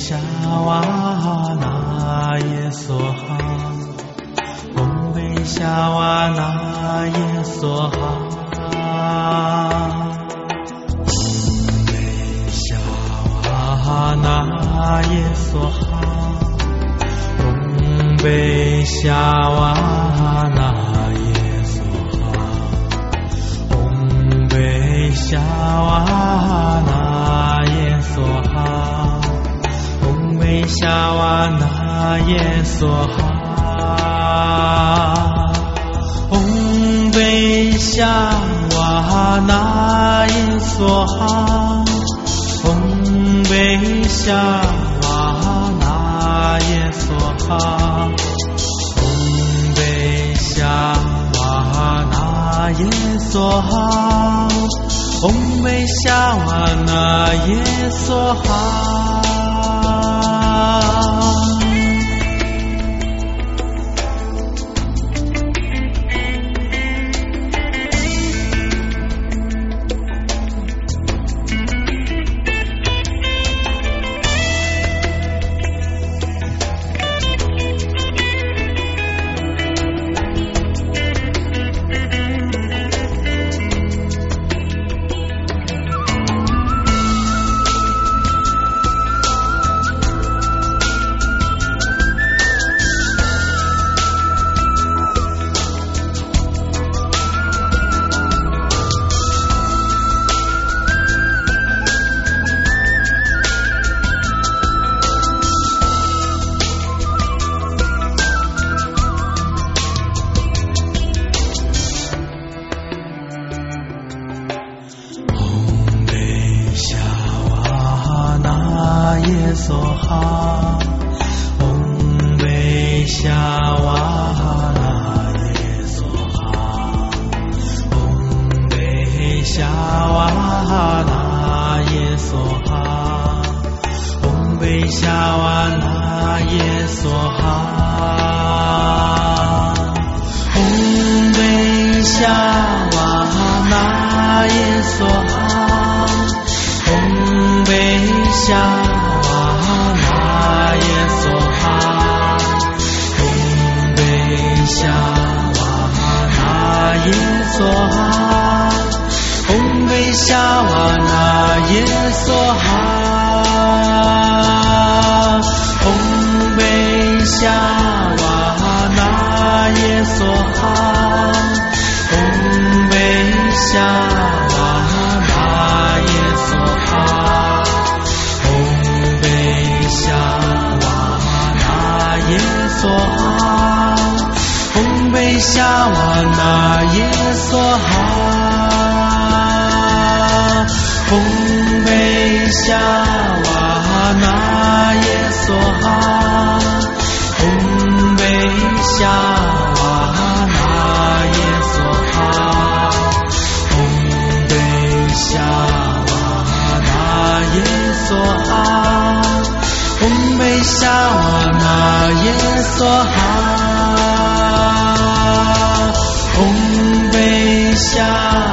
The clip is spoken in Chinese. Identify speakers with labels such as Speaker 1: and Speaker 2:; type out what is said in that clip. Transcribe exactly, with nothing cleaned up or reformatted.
Speaker 1: 夏哇那耶梭哈，嗡贝夏哇那耶梭哈，嗡贝夏哇那耶梭哈，嗡贝夏哇那耶梭哈，嗡贝夏哇那耶梭哈，嗡贝夏哇那耶梭哈，嗡贝夏哇那耶梭哈，嗡贝夏哇那耶梭哈，嗡贝夏哇那耶梭哈，嗡贝夏哇那耶梭哈。耶梭哈，嗡贝夏哇那耶梭哈，嗡贝夏哇那耶梭哈，嗡贝夏哇那耶梭哈，嗡贝夏哇那耶梭哈，嗡贝夏夏哇那耶梭哈，嗡贝夏哇那耶梭哈，嗡贝夏哇那耶梭哈，嗡贝夏哇那耶梭哈，嗡贝夏哇那耶梭哈，嗡贝夏哇那耶梭哈，嗡贝夏哇那耶梭哈，嗡贝夏哇那耶梭哈，嗡贝夏哇那耶梭哈，嗡贝夏哇那耶梭哈，嗡贝夏